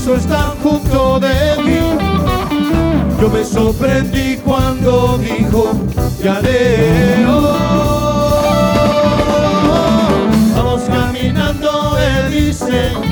quiso estar junto de mí. Yo me sorprendí cuando dijo, ya leo. Vamos caminando, él dice,